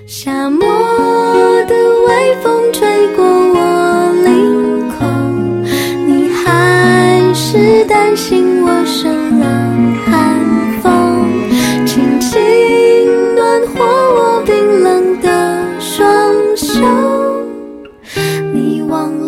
夏末的微风吹过我领口，你还是担心我生了寒风，轻轻暖和我冰冷的双手。你忘了